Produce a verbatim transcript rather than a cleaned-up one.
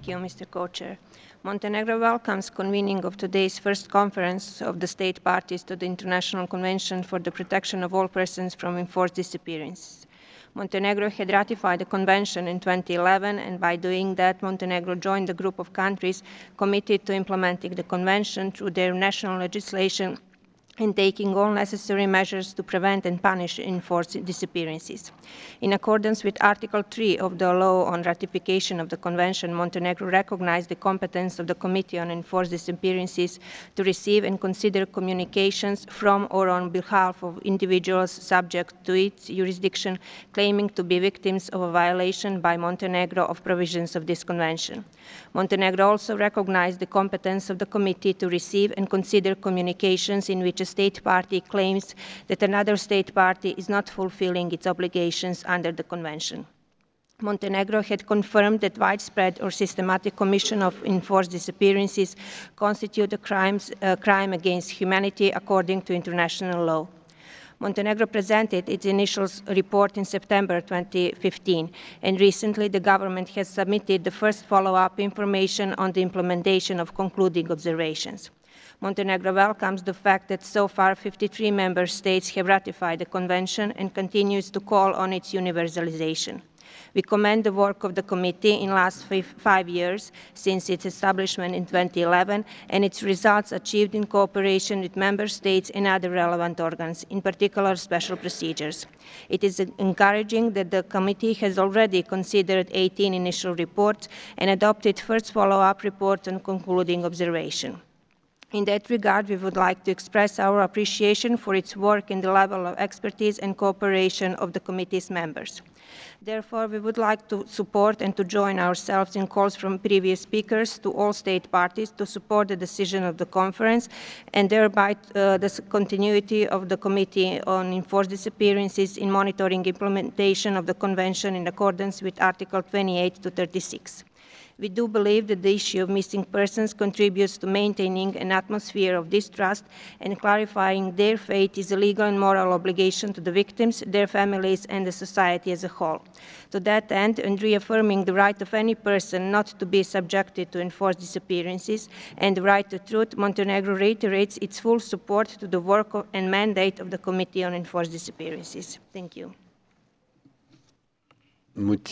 Thank you, Mister Co-Chair. Montenegro welcomes convening of today's first conference of the state parties to the International Convention for the Protection of All Persons from Enforced Disappearances. Montenegro had ratified the convention in twenty eleven, and by doing that, Montenegro joined the group of countries committed to implementing the convention through their national legislation and taking all necessary measures to prevent and punish enforced disappearances. In accordance with Article three of the law on ratification of the Convention, Montenegro recognized the competence of the Committee on Enforced Disappearances to receive and consider communications from or on behalf of individuals subject to its jurisdiction claiming to be victims of a violation by Montenegro of provisions of this Convention. Montenegro also recognized the competence of the Committee to receive and consider communications in which a state party claims that another state party is not fulfilling its obligations under the Convention. Montenegro had confirmed that widespread or systematic commission of enforced disappearances constitute a, crimes, a crime against humanity according to international law. Montenegro presented its initial report in September twenty fifteen, and recently the government has submitted the first follow-up information on the implementation of concluding observations. Montenegro welcomes the fact that so far fifty-three member states have ratified the Convention and continues to call on its universalization. We commend the work of the Committee in the last five years since its establishment in twenty eleven and its results achieved in cooperation with Member States and other relevant organs, in particular special procedures. It is encouraging that the Committee has already considered eighteen initial reports and adopted first follow-up reports on concluding observation. In that regard, we would like to express our appreciation for its work and the level of expertise and cooperation of the Committee's members. Therefore, we would like to support and to join ourselves in calls from previous speakers to all state parties to support the decision of the conference and thereby uh, the continuity of the Committee on Enforced Disappearances in monitoring implementation of the Convention in accordance with Article twenty-eight to thirty-six. We do believe that the issue of missing persons contributes to maintaining an atmosphere of distrust, and clarifying their fate is a legal and moral obligation to the victims, their families, and the society as a whole. To that end, and reaffirming the right of any person not to be subjected to enforced disappearances and the right to truth, Montenegro reiterates its full support to the work of, and mandate of the Committee on Enforced Disappearances. Thank you.